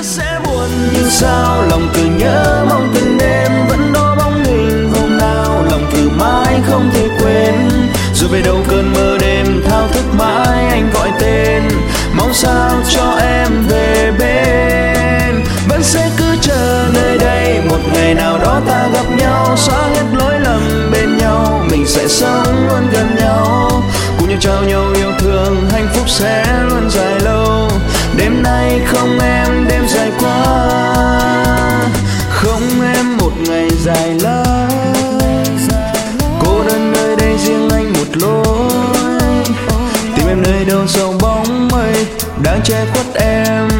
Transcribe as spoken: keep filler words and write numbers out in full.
biết sẽ buồn nhưng sao lòng cứ nhớ mong từng đêm vẫn đó bóng hình hôm nào lòng cứ mãi không thể quên. Rồi về đâu cơn mơ đêm thao thức mãi anh gọi tên mong sao cho em về bên. Vẫn sẽ cứ chờ nơi đây một ngày nào đó ta gặp nhau, xóa hết lỗi lầm bên nhau, mình sẽ sống luôn gần nhau, cùng nhau trao nhau yêu thương, hạnh phúc sẽ luôn dài lâu. Đêm nay không em đêm dài quá, không em một ngày dài lắm, cô đơn nơi đây riêng anh một lối, tìm em nơi đâu sầu bóng mây đang che khuất em.